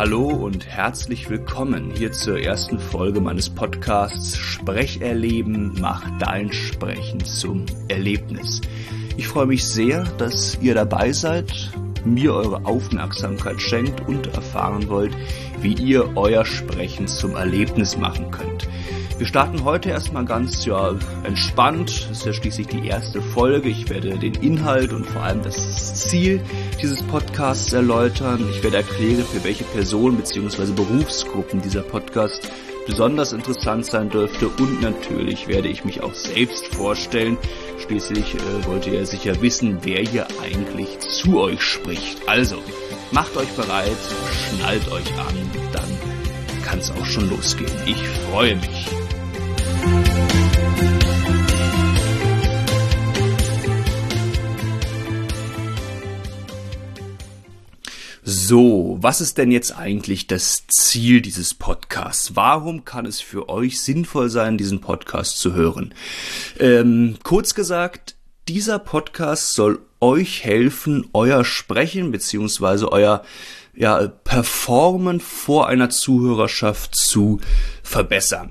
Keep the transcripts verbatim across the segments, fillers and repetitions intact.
Hallo und herzlich willkommen hier zur ersten Folge meines Podcasts Sprecherleben, mach dein Sprechen zum Erlebnis. Ich freue mich sehr, dass ihr dabei seid, mir eure Aufmerksamkeit schenkt und erfahren wollt, wie ihr euer Sprechen zum Erlebnis machen könnt. Wir starten heute erstmal ganz ja, entspannt. Das ist ja schließlich die erste Folge. Ich werde den Inhalt und vor allem das Ziel dieses Podcasts erläutern. Ich werde erklären, für welche Personen bzw. Berufsgruppen dieser Podcast besonders interessant sein dürfte. Und natürlich werde ich mich auch selbst vorstellen. Schließlich äh, wollt ihr ja sicher wissen, wer hier eigentlich zu euch spricht. Also, macht euch bereit, schnallt euch an, dann kann es auch schon losgehen. Ich freue mich. So, was ist denn jetzt eigentlich das Ziel dieses Podcasts? Warum kann es für euch sinnvoll sein, diesen Podcast zu hören? Ähm, kurz gesagt, dieser Podcast soll euch helfen, euer Sprechen bzw. euer ja, Performen vor einer Zuhörerschaft zu verbessern.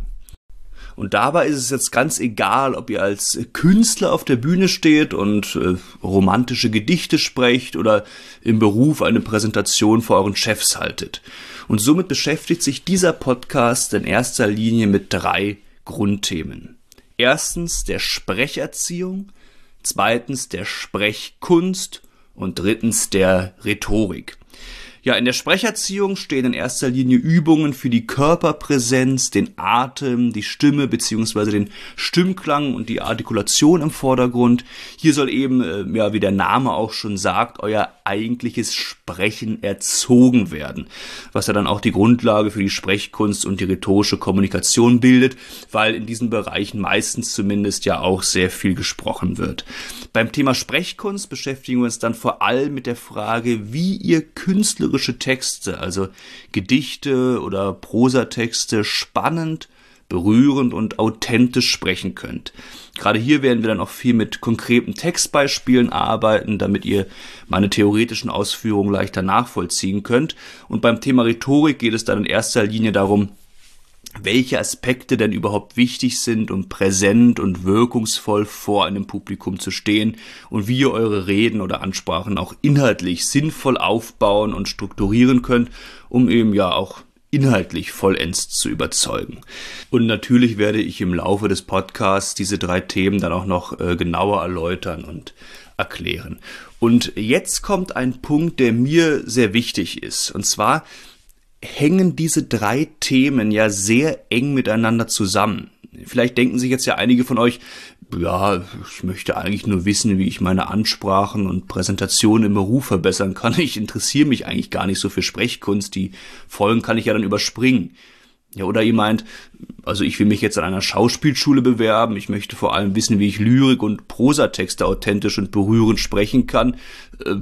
Und dabei ist es jetzt ganz egal, ob ihr als Künstler auf der Bühne steht und äh, romantische Gedichte sprecht oder im Beruf eine Präsentation vor euren Chefs haltet. Und somit beschäftigt sich dieser Podcast in erster Linie mit drei Grundthemen. Erstens der Sprecherziehung, zweitens der Sprechkunst und drittens der Rhetorik. Ja, in der Sprecherziehung stehen in erster Linie Übungen für die Körperpräsenz, den Atem, die Stimme bzw. den Stimmklang und die Artikulation im Vordergrund. Hier soll eben, äh, ja, wie der Name auch schon sagt, euer eigentliches Sprechen erzogen werden, was ja dann auch die Grundlage für die Sprechkunst und die rhetorische Kommunikation bildet, weil in diesen Bereichen meistens zumindest ja auch sehr viel gesprochen wird. Beim Thema Sprechkunst beschäftigen wir uns dann vor allem mit der Frage, wie ihr künstlerische Texte, also Gedichte oder Prosatexte spannend, berührend und authentisch sprechen könnt. Gerade hier werden wir dann auch viel mit konkreten Textbeispielen arbeiten, damit ihr meine theoretischen Ausführungen leichter nachvollziehen könnt. Und beim Thema Rhetorik geht es dann in erster Linie darum, welche Aspekte denn überhaupt wichtig sind, um präsent und wirkungsvoll vor einem Publikum zu stehen und wie ihr eure Reden oder Ansprachen auch inhaltlich sinnvoll aufbauen und strukturieren könnt, um eben ja auch inhaltlich vollends zu überzeugen. Und natürlich werde ich im Laufe des Podcasts diese drei Themen dann auch noch äh, genauer erläutern und erklären. Und jetzt kommt ein Punkt, der mir sehr wichtig ist, und zwar hängen diese drei Themen ja sehr eng miteinander zusammen. Vielleicht denken sich jetzt ja einige von euch, ja, ich möchte eigentlich nur wissen, wie ich meine Ansprachen und Präsentationen im Beruf verbessern kann. Ich interessiere mich eigentlich gar nicht so für Sprechkunst, die Folgen kann ich ja dann überspringen. Ja, oder ihr meint, also ich will mich jetzt an einer Schauspielschule bewerben, ich möchte vor allem wissen, wie ich Lyrik und Prosatexte authentisch und berührend sprechen kann. Äh,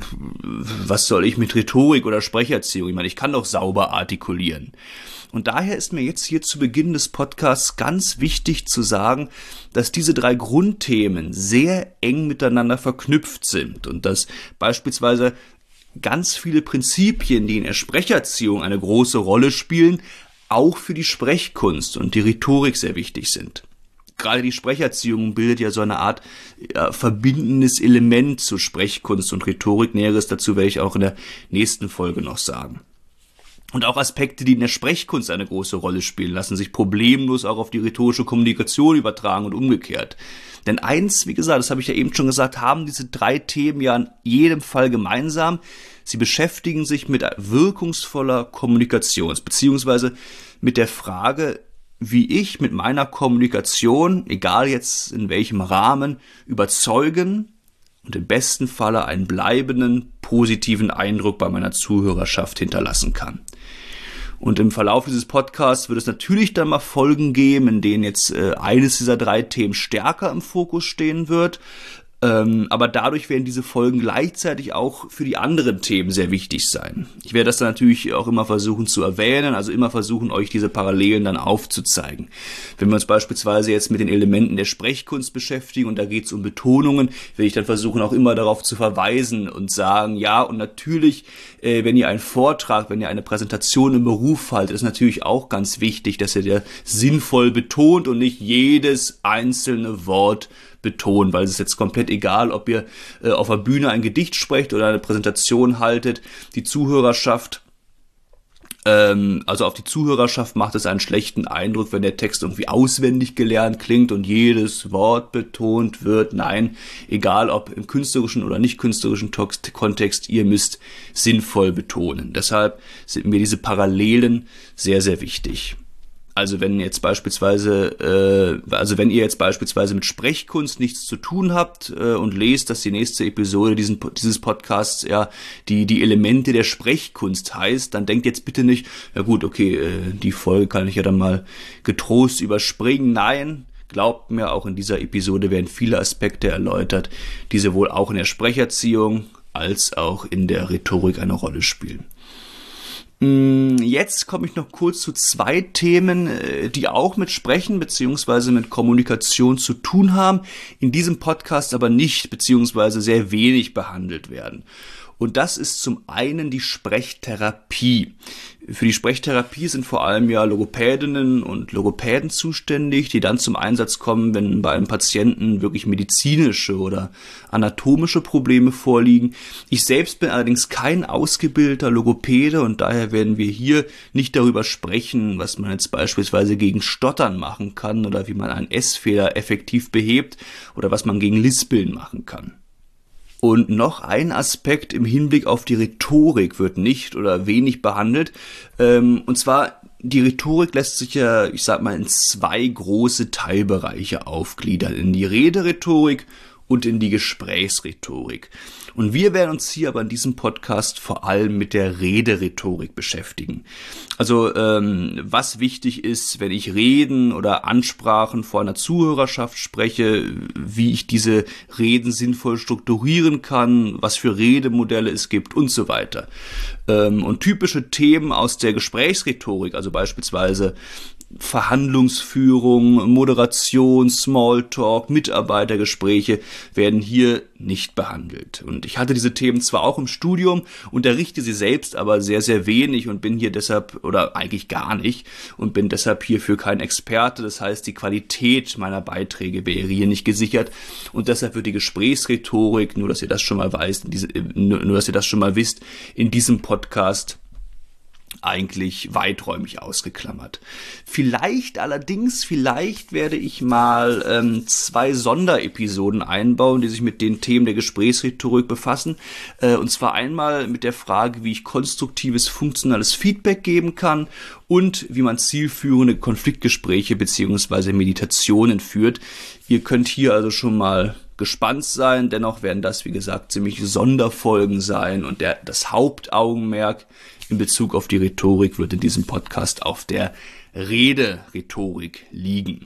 was soll ich mit Rhetorik oder Sprecherziehung? Ich meine, ich kann doch sauber artikulieren. Und daher ist mir jetzt hier zu Beginn des Podcasts ganz wichtig zu sagen, dass diese drei Grundthemen sehr eng miteinander verknüpft sind und dass beispielsweise ganz viele Prinzipien, die in der Sprecherziehung eine große Rolle spielen, auch für die Sprechkunst und die Rhetorik sehr wichtig sind. Gerade die Sprecherziehung bildet ja so eine Art ja, verbindendes Element zu Sprechkunst und Rhetorik. Näheres dazu werde ich auch in der nächsten Folge noch sagen. Und auch Aspekte, die in der Sprechkunst eine große Rolle spielen, lassen sich problemlos auch auf die rhetorische Kommunikation übertragen und umgekehrt. Denn eins, wie gesagt, das habe ich ja eben schon gesagt, haben diese drei Themen ja in jedem Fall gemeinsam. Sie beschäftigen sich mit wirkungsvoller Kommunikation, beziehungsweise mit der Frage, wie ich mit meiner Kommunikation, egal jetzt in welchem Rahmen, überzeugen und im besten Falle einen bleibenden, positiven Eindruck bei meiner Zuhörerschaft hinterlassen kann. Und im Verlauf dieses Podcasts wird es natürlich dann mal Folgen geben, in denen jetzt äh, eines dieser drei Themen stärker im Fokus stehen wird. Ähm, aber dadurch werden diese Folgen gleichzeitig auch für die anderen Themen sehr wichtig sein. Ich werde das dann natürlich auch immer versuchen zu erwähnen, also immer versuchen, euch diese Parallelen dann aufzuzeigen. Wenn wir uns beispielsweise jetzt mit den Elementen der Sprechkunst beschäftigen und da geht es um Betonungen, werde ich dann versuchen, auch immer darauf zu verweisen und sagen, ja, und natürlich, äh, wenn ihr einen Vortrag, wenn ihr eine Präsentation im Beruf haltet, ist natürlich auch ganz wichtig, dass ihr der sinnvoll betont und nicht jedes einzelne Wort betont, weil es ist jetzt komplett egal, ob ihr äh, auf der Bühne ein Gedicht sprecht oder eine Präsentation haltet. Die Zuhörerschaft, ähm, also auf die Zuhörerschaft macht es einen schlechten Eindruck, wenn der Text irgendwie auswendig gelernt klingt und jedes Wort betont wird. Nein, egal ob im künstlerischen oder nicht künstlerischen Tox- Kontext, ihr müsst sinnvoll betonen. Deshalb sind mir diese Parallelen sehr, sehr wichtig. Also wenn jetzt beispielsweise, äh, also wenn ihr jetzt beispielsweise mit Sprechkunst nichts zu tun habt äh, und lest, dass die nächste Episode diesen, dieses Podcasts ja die die Elemente der Sprechkunst heißt, dann denkt jetzt bitte nicht, ja gut, okay, äh, die Folge kann ich ja dann mal getrost überspringen. Nein, glaubt mir, auch in dieser Episode werden viele Aspekte erläutert, die sowohl auch in der Sprecherziehung als auch in der Rhetorik eine Rolle spielen. Jetzt komme ich noch kurz zu zwei Themen, die auch mit Sprechen bzw. mit Kommunikation zu tun haben, in diesem Podcast aber nicht bzw. sehr wenig behandelt werden. Und das ist zum einen die Sprechtherapie. Für die Sprechtherapie sind vor allem ja Logopädinnen und Logopäden zuständig, die dann zum Einsatz kommen, wenn bei einem Patienten wirklich medizinische oder anatomische Probleme vorliegen. Ich selbst bin allerdings kein ausgebildeter Logopäde und daher werden wir hier nicht darüber sprechen, was man jetzt beispielsweise gegen Stottern machen kann oder wie man einen S-Fehler effektiv behebt oder was man gegen Lispeln machen kann. Und noch ein Aspekt im Hinblick auf die Rhetorik wird nicht oder wenig behandelt. Ähm, und zwar, die Rhetorik lässt sich ja, ich sag mal, in zwei große Teilbereiche aufgliedern. In die Rederhetorik und in die Gesprächsrhetorik. Und wir werden uns hier aber in diesem Podcast vor allem mit der Rederhetorik beschäftigen. Also ähm, was wichtig ist, wenn ich Reden oder Ansprachen vor einer Zuhörerschaft spreche, wie ich diese Reden sinnvoll strukturieren kann, was für Redemodelle es gibt und so weiter. Ähm, und typische Themen aus der Gesprächsrhetorik, also beispielsweise Verhandlungsführung, Moderation, Smalltalk, Mitarbeitergespräche werden hier nicht behandelt. Und ich hatte diese Themen zwar auch im Studium, unterrichte sie selbst aber sehr, sehr wenig und bin hier deshalb, oder eigentlich gar nicht, und bin deshalb hierfür kein Experte. Das heißt, die Qualität meiner Beiträge wäre hier nicht gesichert und deshalb wird die Gesprächsrhetorik, nur dass ihr das schon mal weißt, nur, nur dass ihr das schon mal wisst, in diesem Podcast eigentlich weiträumig ausgeklammert. Vielleicht allerdings, vielleicht werde ich mal ähm, zwei Sonderepisoden einbauen, die sich mit den Themen der Gesprächsrhetorik befassen. Äh, und zwar einmal mit der Frage, wie ich konstruktives, funktionales Feedback geben kann und wie man zielführende Konfliktgespräche bzw. Meditationen führt. Ihr könnt hier also schon mal gespannt sein, dennoch werden das, wie gesagt, ziemlich Sonderfolgen sein und der, das Hauptaugenmerk in Bezug auf die Rhetorik wird in diesem Podcast auf der Rederhetorik liegen.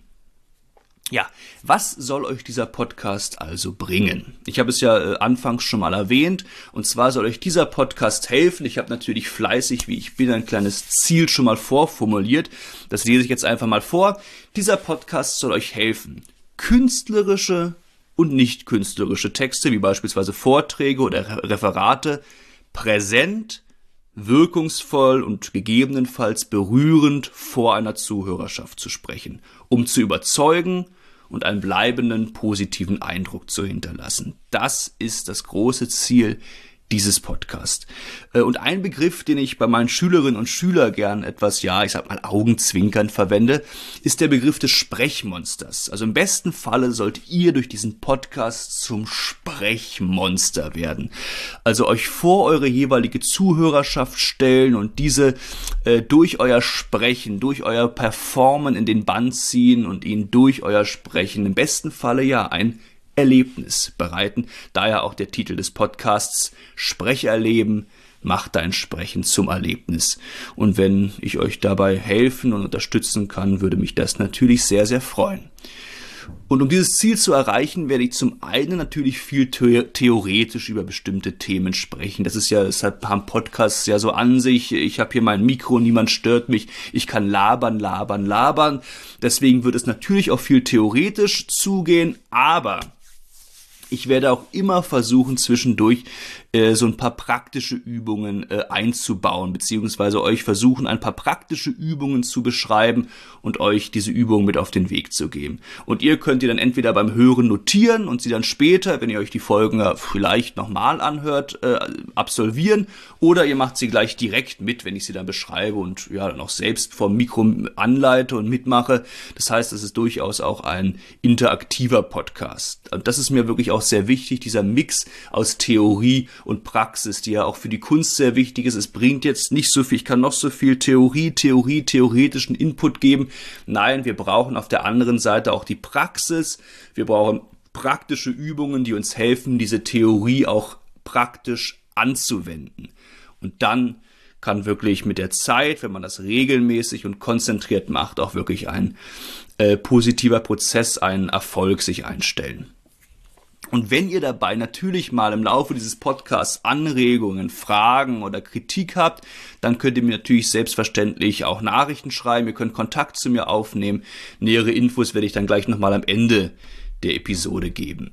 Ja, was soll euch dieser Podcast also bringen? Ich habe es ja äh, anfangs schon mal erwähnt und zwar soll euch dieser Podcast helfen. Ich habe natürlich fleißig, wie ich bin, ein kleines Ziel schon mal vorformuliert. Das lese ich jetzt einfach mal vor. Dieser Podcast soll euch helfen, künstlerische und nicht künstlerische Texte, wie beispielsweise Vorträge oder Referate, präsent, wirkungsvoll und gegebenenfalls berührend vor einer Zuhörerschaft zu sprechen, um zu überzeugen und einen bleibenden positiven Eindruck zu hinterlassen. Das ist das große Ziel dieses Podcast. Und ein Begriff, den ich bei meinen Schülerinnen und Schülern gern etwas, ja, ich sag mal augenzwinkernd verwende, ist der Begriff des Sprechmonsters. Also im besten Falle sollt ihr durch diesen Podcast zum Sprechmonster werden. Also euch vor eure jeweilige Zuhörerschaft stellen und diese äh, durch euer Sprechen, durch euer Performen in den Bann ziehen und ihnen durch euer Sprechen im besten Falle ja ein Erlebnis bereiten. Daher auch der Titel des Podcasts Sprecherleben, macht dein Sprechen zum Erlebnis. Und wenn ich euch dabei helfen und unterstützen kann, würde mich das natürlich sehr, sehr freuen. Und um dieses Ziel zu erreichen, werde ich zum einen natürlich viel the- theoretisch über bestimmte Themen sprechen. Das ist ja, deshalb haben Podcasts ja so an sich. Ich habe hier mein Mikro, niemand stört mich. Ich kann labern, labern, labern. Deswegen wird es natürlich auch viel theoretisch zugehen, aber ich werde auch immer versuchen, zwischendurch äh, so ein paar praktische Übungen äh, einzubauen, beziehungsweise euch versuchen, ein paar praktische Übungen zu beschreiben und euch diese Übungen mit auf den Weg zu geben. Und ihr könnt die dann entweder beim Hören notieren und sie dann später, wenn ihr euch die Folgen ja vielleicht nochmal anhört, äh, absolvieren, oder ihr macht sie gleich direkt mit, wenn ich sie dann beschreibe und ja dann auch selbst vom Mikro anleite und mitmache. Das heißt, es ist durchaus auch ein interaktiver Podcast. Und das ist mir wirklich auch sehr wichtig, dieser Mix aus Theorie und Praxis, die ja auch für die Kunst sehr wichtig ist. Es bringt jetzt nicht so viel, ich kann noch so viel Theorie, Theorie, theoretischen Input geben. Nein, wir brauchen auf der anderen Seite auch die Praxis. Wir brauchen praktische Übungen, die uns helfen, diese Theorie auch praktisch anzuwenden. Und dann kann wirklich mit der Zeit, wenn man das regelmäßig und konzentriert macht, auch wirklich ein äh, positiver Prozess, ein Erfolg sich einstellen. Und wenn ihr dabei natürlich mal im Laufe dieses Podcasts Anregungen, Fragen oder Kritik habt, dann könnt ihr mir natürlich selbstverständlich auch Nachrichten schreiben. Ihr könnt Kontakt zu mir aufnehmen. Nähere Infos werde ich dann gleich nochmal am Ende der Episode geben.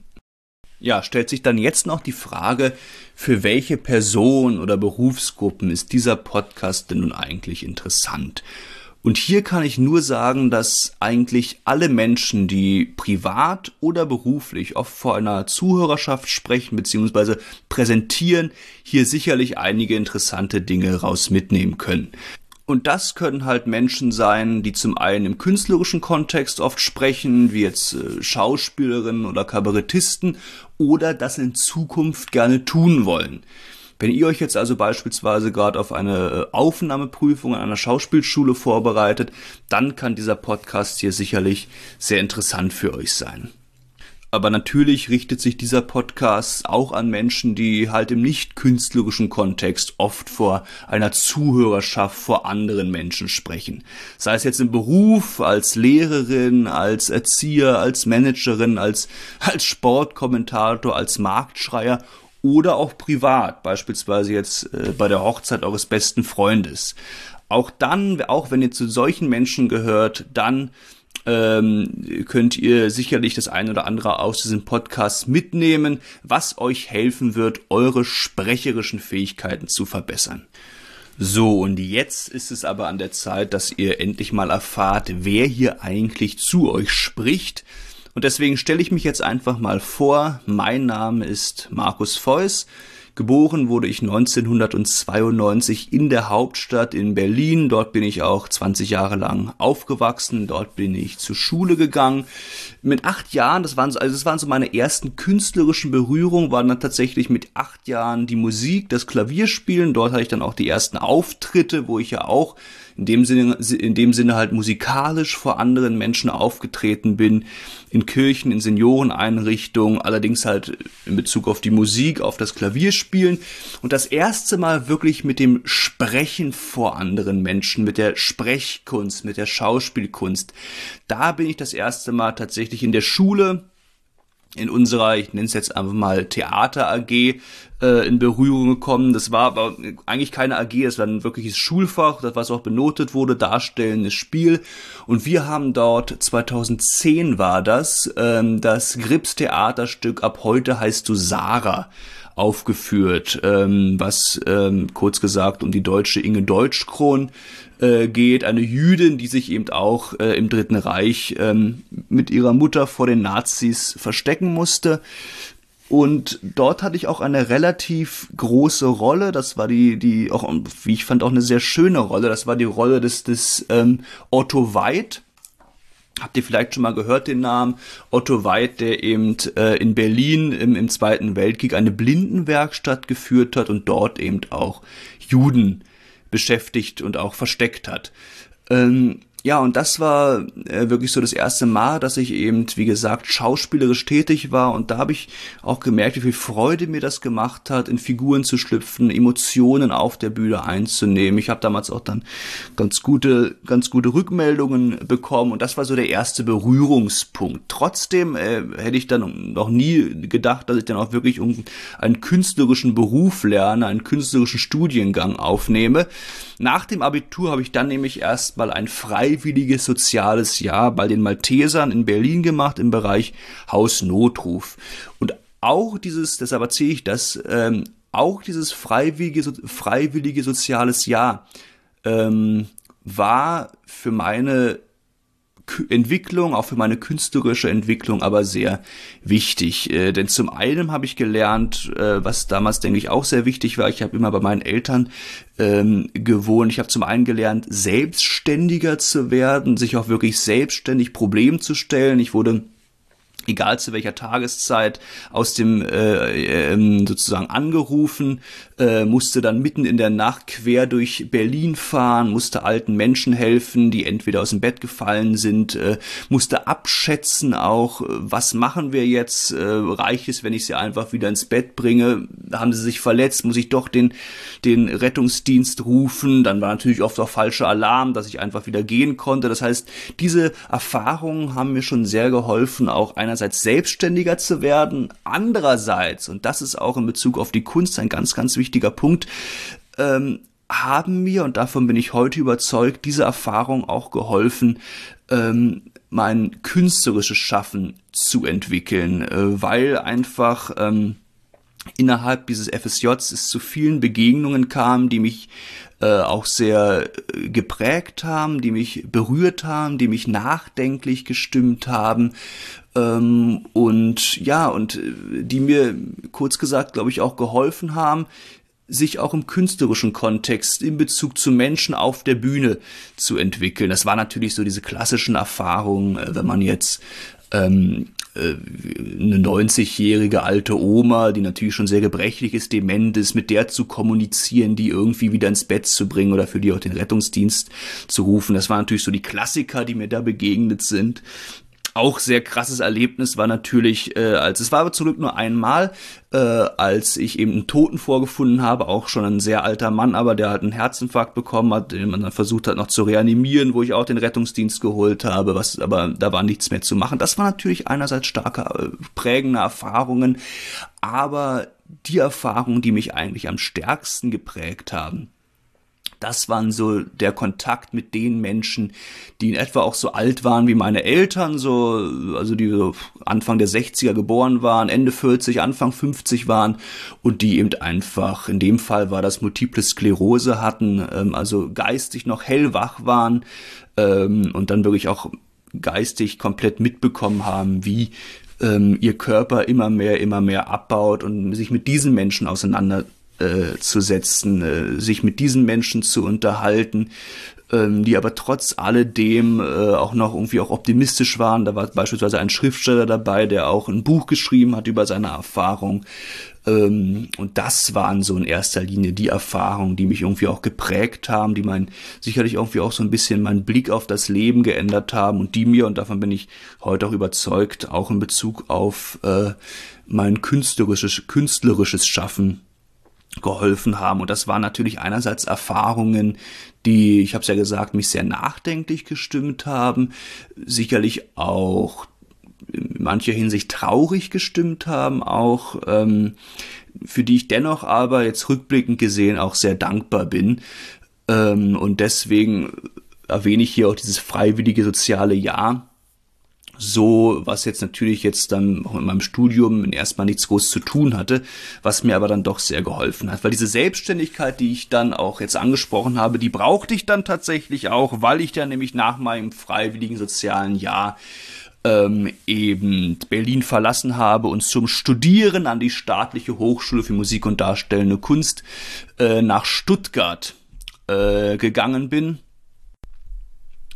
Ja, stellt sich dann jetzt noch die Frage, für welche Person oder Berufsgruppen ist dieser Podcast denn nun eigentlich interessant? Und hier kann ich nur sagen, dass eigentlich alle Menschen, die privat oder beruflich oft vor einer Zuhörerschaft sprechen bzw. präsentieren, hier sicherlich einige interessante Dinge raus mitnehmen können. Und das können halt Menschen sein, die zum einen im künstlerischen Kontext oft sprechen, wie jetzt äh, Schauspielerinnen oder Kabarettisten, oder das in Zukunft gerne tun wollen. Wenn ihr euch jetzt also beispielsweise gerade auf eine Aufnahmeprüfung an einer Schauspielschule vorbereitet, dann kann dieser Podcast hier sicherlich sehr interessant für euch sein. Aber natürlich richtet sich dieser Podcast auch an Menschen, die halt im nicht künstlerischen Kontext oft vor einer Zuhörerschaft, vor anderen Menschen sprechen. Sei es jetzt im Beruf, als Lehrerin, als Erzieher, als Managerin, als, als Sportkommentator, als Marktschreier oder auch privat, beispielsweise jetzt äh, bei der Hochzeit eures besten Freundes. Auch dann, auch wenn ihr zu solchen Menschen gehört, dann ähm, könnt ihr sicherlich das eine oder andere aus diesem Podcast mitnehmen, was euch helfen wird, eure sprecherischen Fähigkeiten zu verbessern. So, und jetzt ist es aber an der Zeit, dass ihr endlich mal erfahrt, wer hier eigentlich zu euch spricht. Und deswegen stelle ich mich jetzt einfach mal vor. Mein Name ist Markus Feuß. Geboren wurde ich neunzehnhundertzweiundneunzig in der Hauptstadt in Berlin. Dort bin ich auch zwanzig Jahre lang aufgewachsen. Dort bin ich zur Schule gegangen. Mit acht Jahren, das waren so, also das waren so meine ersten künstlerischen Berührungen, waren dann tatsächlich mit acht Jahren die Musik, das Klavierspielen. Dort hatte ich dann auch die ersten Auftritte, wo ich ja auch in dem Sinne, in dem Sinne halt musikalisch vor anderen Menschen aufgetreten bin, in Kirchen, in Senioreneinrichtungen, allerdings halt in Bezug auf die Musik, auf das Klavierspielen und das erste Mal wirklich mit dem Sprechen vor anderen Menschen, mit der Sprechkunst, mit der Schauspielkunst. Da bin ich das erste Mal tatsächlich in der Schule, in unserer, ich nenne es jetzt einfach mal Theater A G, äh, in Berührung gekommen. Das war aber eigentlich keine A G, es war ein wirkliches Schulfach, das was auch benotet wurde, darstellendes Spiel. Und wir haben dort, zweitausendzehn war das, ähm, das Grips Theaterstück Ab heute heißt du Sarah aufgeführt, ähm, was ähm, kurz gesagt um die deutsche Inge Deutschkron äh, geht, eine Jüdin, die sich eben auch äh, im Dritten Reich ähm, mit ihrer Mutter vor den Nazis verstecken musste. Und dort hatte ich auch eine relativ große Rolle, das war die, die auch, wie ich fand, auch eine sehr schöne Rolle, das war die Rolle des, des ähm, Otto Weid. Habt ihr vielleicht schon mal gehört den Namen? Otto Weid, der eben äh, in Berlin im, im Zweiten Weltkrieg eine Blindenwerkstatt geführt hat und dort eben auch Juden beschäftigt und auch versteckt hat. Ähm, Ja, und das war äh, wirklich so das erste Mal, dass ich eben, wie gesagt, schauspielerisch tätig war. Und da habe ich auch gemerkt, wie viel Freude mir das gemacht hat, in Figuren zu schlüpfen, Emotionen auf der Bühne einzunehmen. Ich habe damals auch dann ganz gute, ganz gute Rückmeldungen bekommen. Und das war so der erste Berührungspunkt. Trotzdem äh, hätte ich dann noch nie gedacht, dass ich dann auch wirklich einen künstlerischen Beruf lerne, einen künstlerischen Studiengang aufnehme. Nach dem Abitur habe ich dann nämlich erstmal ein freiwilliges soziales Jahr bei den Maltesern in Berlin gemacht im Bereich Hausnotruf. Und auch dieses, deshalb erzähle ich das, ähm, auch dieses freiwillige, freiwillige soziales Jahr ähm, war für meine Entwicklung, auch für meine künstlerische Entwicklung, aber sehr wichtig. Äh, denn zum einen habe ich gelernt, äh, was damals, denke ich, auch sehr wichtig war, ich habe immer bei meinen Eltern ähm, gewohnt. Ich habe zum einen gelernt, selbstständiger zu werden, sich auch wirklich selbstständig Problemen zu stellen. Ich wurde, egal zu welcher Tageszeit, aus dem äh, äh, sozusagen angerufen, äh, musste dann mitten in der Nacht quer durch Berlin fahren, musste alten Menschen helfen, die entweder aus dem Bett gefallen sind, äh, musste abschätzen auch, äh, was machen wir jetzt, äh, reicht es, wenn ich sie einfach wieder ins Bett bringe, haben sie sich verletzt, muss ich doch den, den Rettungsdienst rufen, dann war natürlich oft auch falscher Alarm, dass ich einfach wieder gehen konnte. Das heißt, diese Erfahrungen haben mir schon sehr geholfen, auch einerseits selbstständiger zu werden, andererseits, und das ist auch in Bezug auf die Kunst ein ganz, ganz wichtiger Punkt, ähm, haben mir, und davon bin ich heute überzeugt, diese Erfahrung auch geholfen, ähm, mein künstlerisches Schaffen zu entwickeln, äh, weil einfach ähm, innerhalb dieses F S Js es zu vielen Begegnungen kam, die mich äh, auch sehr äh, geprägt haben, die mich berührt haben, die mich nachdenklich gestimmt haben, ähm, und ja, und äh, die mir, kurz gesagt, glaube ich, auch geholfen haben, sich auch im künstlerischen Kontext in Bezug zu Menschen auf der Bühne zu entwickeln. Das war natürlich so diese klassischen Erfahrungen, äh, wenn man jetzt ähm, eine neunzigjährige alte Oma, die natürlich schon sehr gebrechlich ist, dement ist, mit der zu kommunizieren, die irgendwie wieder ins Bett zu bringen oder für die auch den Rettungsdienst zu rufen. Das waren natürlich so die Klassiker, die mir da begegnet sind. Auch sehr krasses Erlebnis war natürlich, äh, als es war aber zum Glück nur einmal, äh, als ich eben einen Toten vorgefunden habe, auch schon ein sehr alter Mann, aber der halt einen Herzinfarkt bekommen hat, den man dann versucht hat noch zu reanimieren, wo ich auch den Rettungsdienst geholt habe, was aber da war nichts mehr zu machen. Das war natürlich einerseits starke, äh, prägende Erfahrungen, aber die Erfahrungen, die mich eigentlich am stärksten geprägt haben, das waren so der Kontakt mit den Menschen, die in etwa auch so alt waren wie meine Eltern, so, also die so Anfang der sechziger geboren waren, Ende vierzig, Anfang fünfzig waren und die eben einfach, in dem Fall war das Multiple Sklerose hatten, ähm, also geistig noch hellwach waren, ähm, und dann wirklich auch geistig komplett mitbekommen haben, wie ähm, ihr Körper immer mehr, immer mehr abbaut und sich mit diesen Menschen auseinander Äh, zu setzen, äh, sich mit diesen Menschen zu unterhalten, ähm, die aber trotz alledem äh, auch noch irgendwie auch optimistisch waren. Da war beispielsweise ein Schriftsteller dabei, der auch ein Buch geschrieben hat über seine Erfahrung. Ähm, und das waren so in erster Linie die Erfahrungen, die mich irgendwie auch geprägt haben, die mein sicherlich irgendwie auch so ein bisschen meinen Blick auf das Leben geändert haben und die mir, und davon bin ich heute auch überzeugt, auch in Bezug auf äh, mein künstlerisches, künstlerisches Schaffen geholfen haben. Und das waren natürlich einerseits Erfahrungen, die, ich habe es ja gesagt, mich sehr nachdenklich gestimmt haben, sicherlich auch in mancher Hinsicht traurig gestimmt haben, auch ähm, für die ich dennoch aber jetzt rückblickend gesehen auch sehr dankbar bin. Ähm, und deswegen erwähne ich hier auch dieses freiwillige soziale Jahr, so, was jetzt natürlich jetzt dann auch in meinem Studium erstmal nichts groß zu tun hatte, was mir aber dann doch sehr geholfen hat. Weil diese Selbstständigkeit, die ich dann auch jetzt angesprochen habe, die brauchte ich dann tatsächlich auch, weil ich dann nämlich nach meinem freiwilligen sozialen Jahr ähm, eben Berlin verlassen habe und zum Studieren an die Staatliche Hochschule für Musik und Darstellende Kunst äh, nach Stuttgart äh, gegangen bin.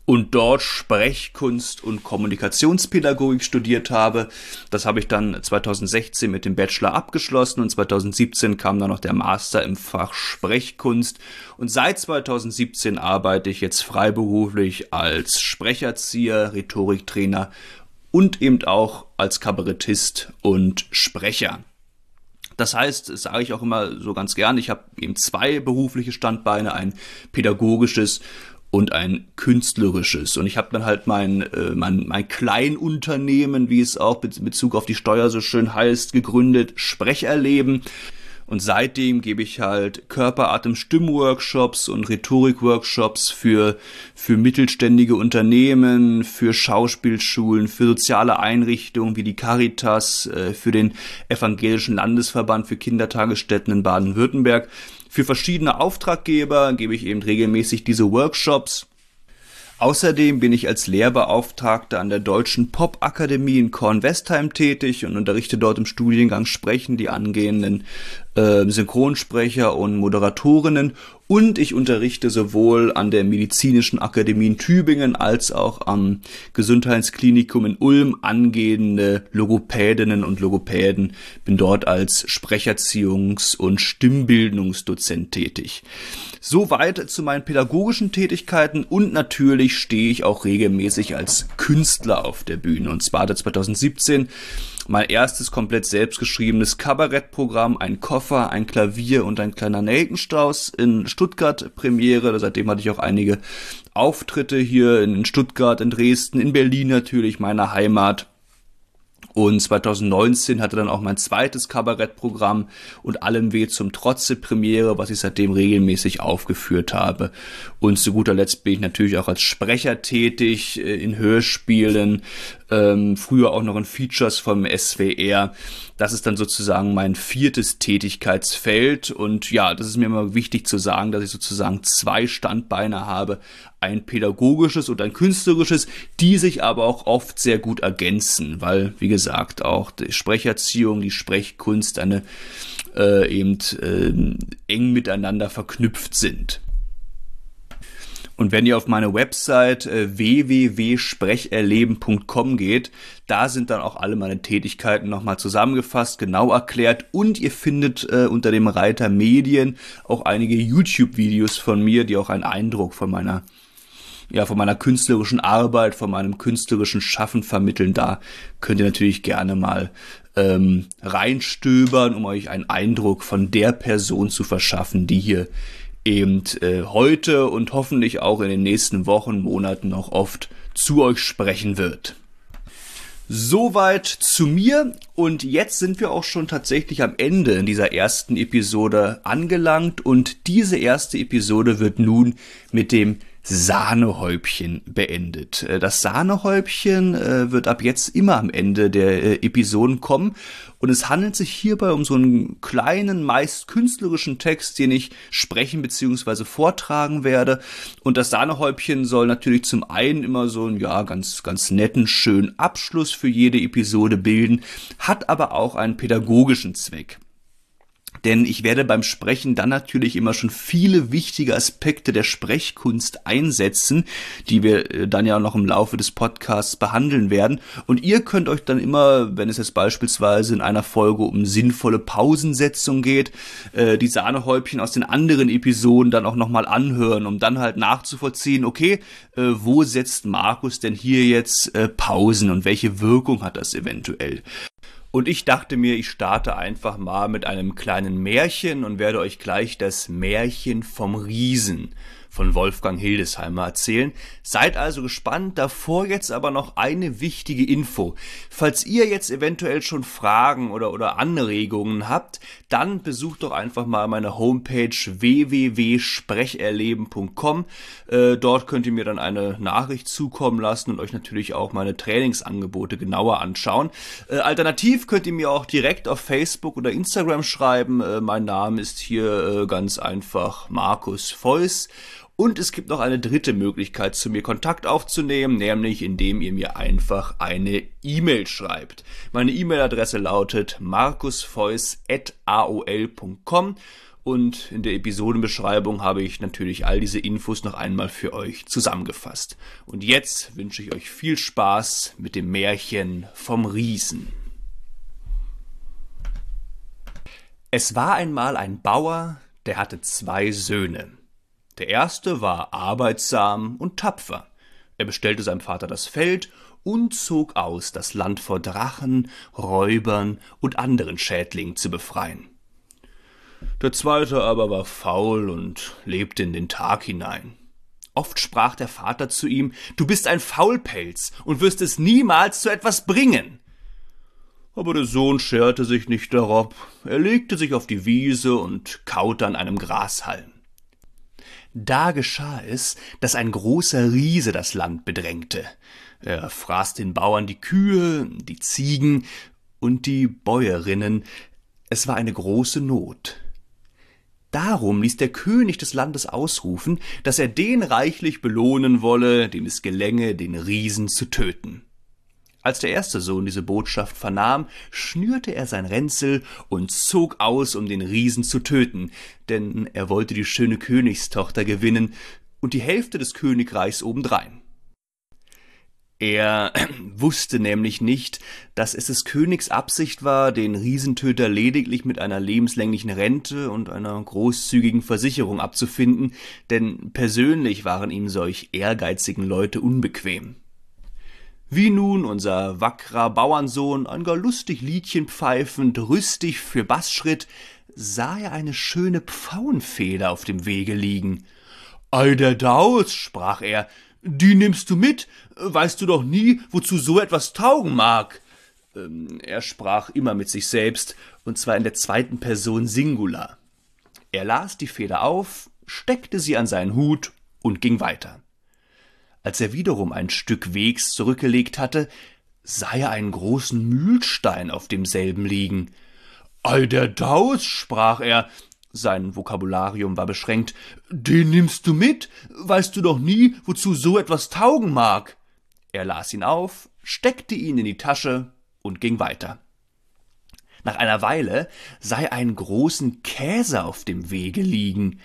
und dort Sprechkunst und Kommunikationspädagogik studiert habe. Das habe ich dann zweitausendsechzehn mit dem Bachelor abgeschlossen und zweitausendsiebzehn kam dann noch der Master im Fach Sprechkunst. Und seit zweitausendsiebzehn arbeite ich jetzt freiberuflich als Sprecherzieher, Rhetoriktrainer und eben auch als Kabarettist und Sprecher. Das heißt, das sage ich auch immer so ganz gern, ich habe eben zwei berufliche Standbeine, ein pädagogisches und ein künstlerisches. Und ich habe dann halt mein, äh, mein, mein Kleinunternehmen, wie es auch in Bezug auf die Steuer so schön heißt, gegründet, Sprecherleben. Und seitdem gebe ich halt Körper-, Atem-, Stimmworkshops und Rhetorikworkshops für, für mittelständige Unternehmen, für Schauspielschulen, für soziale Einrichtungen wie die Caritas, äh, für den Evangelischen Landesverband für Kindertagesstätten in Baden-Württemberg. Für verschiedene Auftraggeber gebe ich eben regelmäßig diese Workshops. Außerdem bin ich als Lehrbeauftragter an der Deutschen Popakademie in Kornwestheim tätig und unterrichte dort im Studiengang Sprechen die angehenden äh, Synchronsprecher und Moderatorinnen. Und ich unterrichte sowohl an der Medizinischen Akademie in Tübingen als auch am Gesundheitsklinikum in Ulm angehende Logopädinnen und Logopäden. Bin dort als Sprecherziehungs- und Stimmbildungsdozent tätig. Soweit zu meinen pädagogischen Tätigkeiten und natürlich stehe ich auch regelmäßig als Künstler auf der Bühne. Und zwar hatte zweitausendsiebzehn mein erstes komplett selbstgeschriebenes Kabarettprogramm, ein Koffer, ein Klavier und ein kleiner Nelkenstrauß in Stuttgart Premiere. Seitdem hatte ich auch einige Auftritte hier in Stuttgart, in Dresden, in Berlin natürlich, meiner Heimat. Und zweitausendneunzehn hatte dann auch mein zweites Kabarettprogramm und Allem weh zum Trotze Premiere, was ich seitdem regelmäßig aufgeführt habe. Und zu guter Letzt bin ich natürlich auch als Sprecher tätig in Hörspielen, ähm, früher auch noch in Features vom S W R. Das ist dann sozusagen mein viertes Tätigkeitsfeld. Und ja, das ist mir immer wichtig zu sagen, dass ich sozusagen zwei Standbeine habe. Ein pädagogisches und ein künstlerisches, die sich aber auch oft sehr gut ergänzen, weil, wie gesagt, auch die Sprecherziehung, die Sprechkunst eine äh, eben äh, eng miteinander verknüpft sind. Und wenn ihr auf meine Website äh, w w w punkt sprecherleben punkt com geht, da sind dann auch alle meine Tätigkeiten nochmal zusammengefasst, genau erklärt und ihr findet äh, unter dem Reiter Medien auch einige YouTube-Videos von mir, die auch einen Eindruck von meiner ja, von meiner künstlerischen Arbeit, von meinem künstlerischen Schaffen vermitteln. Da könnt ihr natürlich gerne mal ähm, reinstöbern, um euch einen Eindruck von der Person zu verschaffen, die hier eben äh, heute und hoffentlich auch in den nächsten Wochen, Monaten noch oft zu euch sprechen wird. Soweit zu mir und jetzt sind wir auch schon tatsächlich am Ende in dieser ersten Episode angelangt und diese erste Episode wird nun mit dem Sahnehäubchen beendet. Das Sahnehäubchen äh, wird ab jetzt immer am Ende der äh, Episoden kommen und es handelt sich hierbei um so einen kleinen, meist künstlerischen Text, den ich sprechen bzw. vortragen werde und das Sahnehäubchen soll natürlich zum einen immer so einen ja ganz ganz netten, schönen Abschluss für jede Episode bilden, hat aber auch einen pädagogischen Zweck. Denn ich werde beim Sprechen dann natürlich immer schon viele wichtige Aspekte der Sprechkunst einsetzen, die wir dann ja noch im Laufe des Podcasts behandeln werden. Und ihr könnt euch dann immer, wenn es jetzt beispielsweise in einer Folge um sinnvolle Pausensetzung geht, äh, die Sahnehäubchen aus den anderen Episoden dann auch nochmal anhören, um dann halt nachzuvollziehen, okay, äh, wo setzt Markus denn hier jetzt äh, Pausen und welche Wirkung hat das eventuell? Und ich dachte mir, ich starte einfach mal mit einem kleinen Märchen und werde euch gleich das Märchen vom Riesen von Wolfgang Hildesheimer erzählen. Seid also gespannt, davor jetzt aber noch eine wichtige Info. Falls ihr jetzt eventuell schon Fragen oder, oder Anregungen habt, dann besucht doch einfach mal meine Homepage w w w punkt sprecherleben punkt com. Äh, dort könnt ihr mir dann eine Nachricht zukommen lassen und euch natürlich auch meine Trainingsangebote genauer anschauen. Äh, alternativ könnt ihr mir auch direkt auf Facebook oder Instagram schreiben. Äh, mein Name ist hier äh, ganz einfach Markus Feuß. Und es gibt noch eine dritte Möglichkeit, zu mir Kontakt aufzunehmen, nämlich indem ihr mir einfach eine E-Mail schreibt. Meine E-Mail-Adresse lautet markusfeuß at a o l punkt com Und in der Episodenbeschreibung habe ich natürlich all diese Infos noch einmal für euch zusammengefasst. Und jetzt wünsche ich euch viel Spaß mit dem Märchen vom Riesen. Es war einmal ein Bauer, der hatte zwei Söhne. Der erste war arbeitsam und tapfer. Er bestellte seinem Vater das Feld und zog aus, das Land vor Drachen, Räubern und anderen Schädlingen zu befreien. Der zweite aber war faul und lebte in den Tag hinein. Oft sprach der Vater zu ihm: »Du bist ein Faulpelz und wirst es niemals zu etwas bringen.« Aber der Sohn scherte sich nicht darob. Er legte sich auf die Wiese und kaute an einem Grashalm. Da geschah es, dass ein großer Riese das Land bedrängte. Er fraß den Bauern die Kühe, die Ziegen und die Bäuerinnen. Es war eine große Not. Darum ließ der König des Landes ausrufen, dass er den reichlich belohnen wolle, dem es gelänge, den Riesen zu töten. Als der erste Sohn diese Botschaft vernahm, schnürte er sein Ränzel und zog aus, um den Riesen zu töten, denn er wollte die schöne Königstochter gewinnen und die Hälfte des Königreichs obendrein. Er wusste nämlich nicht, dass es des Königs Absicht war, den Riesentöter lediglich mit einer lebenslänglichen Rente und einer großzügigen Versicherung abzufinden, denn persönlich waren ihm solch ehrgeizigen Leute unbequem. Wie nun unser wackerer Bauernsohn ein gar lustig Liedchen pfeifend, rüstig für Bassschritt, sah er eine schöne Pfauenfeder auf dem Wege liegen. »Ei der Daus«, sprach er, »die nimmst du mit, weißt du doch nie, wozu so etwas taugen mag.« Ähm, er sprach immer mit sich selbst, und zwar in der zweiten Person Singular. Er las die Feder auf, steckte sie an seinen Hut und ging weiter. Als er wiederum ein Stück Wegs zurückgelegt hatte, sah er einen großen Mühlstein auf demselben liegen. »Ei der Daus«, sprach er, sein Vokabularium war beschränkt, »den nimmst du mit, weißt du doch nie, wozu so etwas taugen mag.« Er las ihn auf, steckte ihn in die Tasche und ging weiter. Nach einer Weile sah er einen großen Käse auf dem Wege liegen.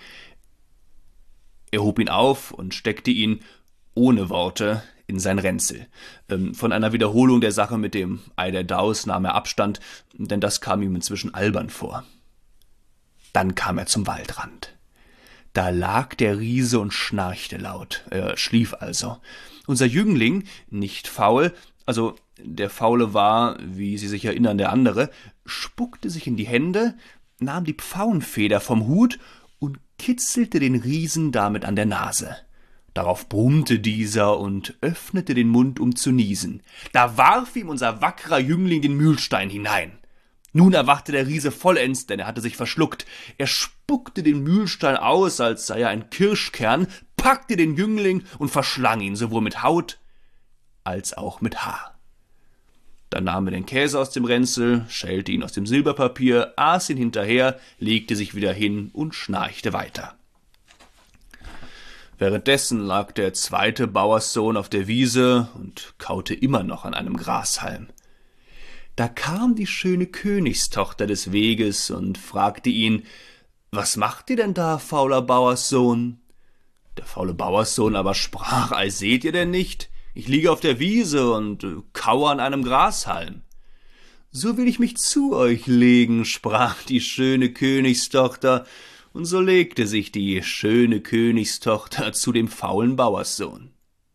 Er hob ihn auf und steckte ihn ohne Worte in sein Ränzel. Ähm, von einer Wiederholung der Sache mit dem Ei der Daus nahm er Abstand, denn das kam ihm inzwischen albern vor. Dann kam er zum Waldrand. Da lag der Riese und schnarchte laut. Er schlief also. Unser Jüngling, nicht faul, also der Faule war, wie Sie sich erinnern, der andere, spuckte sich in die Hände, nahm die Pfauenfeder vom Hut und kitzelte den Riesen damit an der Nase. Darauf brummte dieser und öffnete den Mund, um zu niesen. Da warf ihm unser wackerer Jüngling den Mühlstein hinein. Nun erwachte der Riese vollends, denn er hatte sich verschluckt. Er spuckte den Mühlstein aus, als sei er ein Kirschkern, packte den Jüngling und verschlang ihn sowohl mit Haut als auch mit Haar. Dann nahm er den Käse aus dem Ränzel, schälte ihn aus dem Silberpapier, aß ihn hinterher, legte sich wieder hin und schnarchte weiter. Währenddessen lag der zweite Bauerssohn auf der Wiese und kaute immer noch an einem Grashalm. Da kam die schöne Königstochter des Weges und fragte ihn: »Was macht ihr denn da, fauler Bauerssohn?« Der faule Bauerssohn aber sprach: »Ei, seht ihr denn nicht? Ich liege auf der Wiese und kaue an einem Grashalm.« »So will ich mich zu euch legen«, sprach die schöne Königstochter, und so legte sich die schöne Königstochter zu dem faulen Bauerssohn.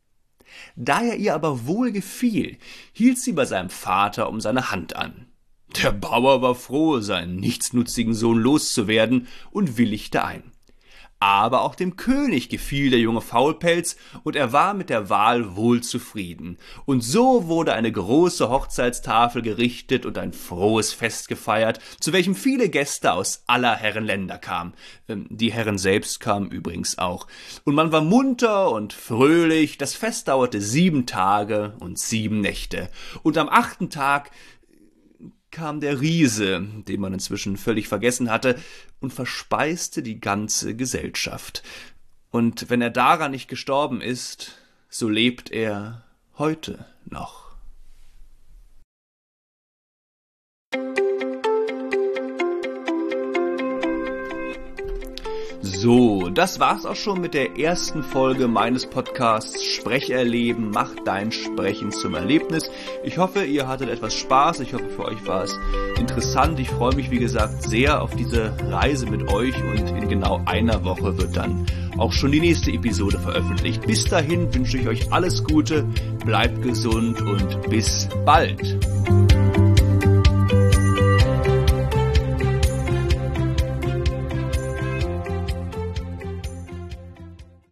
Da er ihr aber wohl gefiel, hielt sie bei seinem Vater um seine Hand an. Der Bauer war froh, seinen nichtsnutzigen Sohn loszuwerden, und willigte ein. Aber auch dem König gefiel der junge Faulpelz, und er war mit der Wahl wohl zufrieden. Und so wurde eine große Hochzeitstafel gerichtet und ein frohes Fest gefeiert, zu welchem viele Gäste aus aller Herren Länder kamen. Die Herren selbst kamen übrigens auch. Und man war munter und fröhlich. Das Fest dauerte sieben Tage und sieben Nächte. Und am achten Tag kam der Riese, den man inzwischen völlig vergessen hatte, und verspeiste die ganze Gesellschaft. Und wenn er daran nicht gestorben ist, so lebt er heute noch. So, das war's auch schon mit der ersten Folge meines Podcasts Sprecherleben, mach dein Sprechen zum Erlebnis. Ich hoffe, ihr hattet etwas Spaß, ich hoffe, für euch war es interessant. Ich freue mich, wie gesagt, sehr auf diese Reise mit euch und in genau einer Woche wird dann auch schon die nächste Episode veröffentlicht. Bis dahin wünsche ich euch alles Gute, bleibt gesund und bis bald.